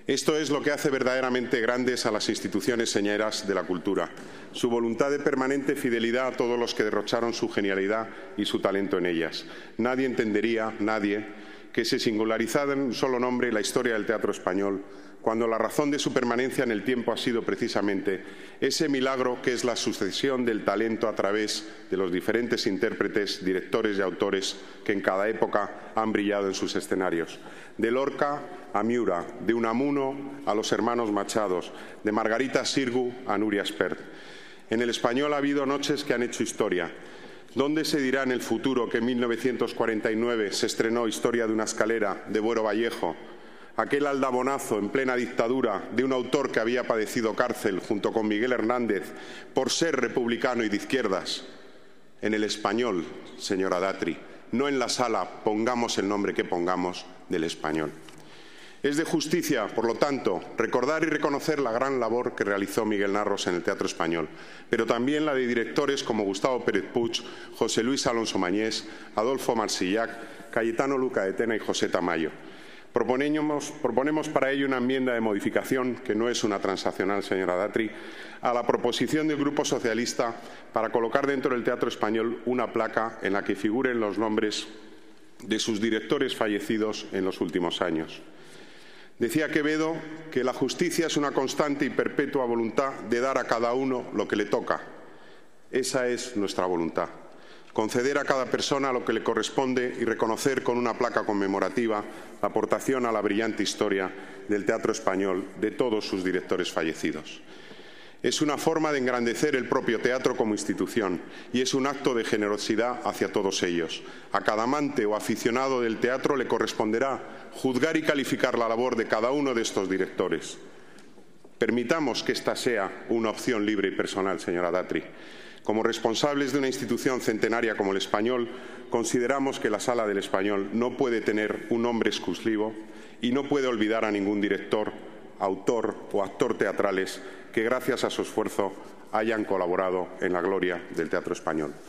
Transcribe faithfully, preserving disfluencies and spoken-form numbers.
Esto es lo que hace verdaderamente grandes a las instituciones señeras de la cultura, su voluntad de permanente fidelidad a todos los que derrocharon su genialidad y su talento en ellas. Nadie entendería, nadie, que se singularizara en un solo nombre la historia del teatro español, cuando la razón de su permanencia en el tiempo ha sido precisamente ese milagro que es la sucesión del talento a través de los diferentes intérpretes, directores y autores que en cada época han brillado en sus escenarios. De Lorca a Miura, de Unamuno a los hermanos Machados, de Margarita Xirgu a Nuria Espert. En el español ha habido noches que han hecho historia. ¿Dónde se dirá en el futuro que en mil novecientos cuarenta y nueve se estrenó Historia de una escalera, de Buero Vallejo? Aquel aldabonazo en plena dictadura de un autor que había padecido cárcel junto con Miguel Hernández por ser republicano y de izquierdas. En el español, señora Datri, no en la sala, pongamos el nombre que pongamos, del español. Es de justicia, por lo tanto, recordar y reconocer la gran labor que realizó Miguel Narros en el teatro español, pero también la de directores como Gustavo Pérez Puig, José Luis Alonso Mañés, Adolfo Marsillac, Cayetano Luca de Tena y José Tamayo. Proponemos, proponemos para ello una enmienda de modificación, que no es una transaccional, señora Datri, a la proposición del Grupo Socialista para colocar dentro del Teatro Español una placa en la que figuren los nombres de sus directores fallecidos en los últimos años. Decía Quevedo que la justicia es una constante y perpetua voluntad de dar a cada uno lo que le toca. Esa es nuestra voluntad. Conceder a cada persona lo que le corresponde y reconocer con una placa conmemorativa la aportación a la brillante historia del teatro español de todos sus directores fallecidos. Es una forma de engrandecer el propio teatro como institución y es un acto de generosidad hacia todos ellos. A cada amante o aficionado del teatro le corresponderá juzgar y calificar la labor de cada uno de estos directores. Permitamos que esta sea una opción libre y personal, señora Datri. Como responsables de una institución centenaria como el Español, consideramos que la Sala del Español no puede tener un nombre exclusivo y no puede olvidar a ningún director, autor o actor teatrales que, gracias a su esfuerzo, hayan colaborado en la gloria del teatro español.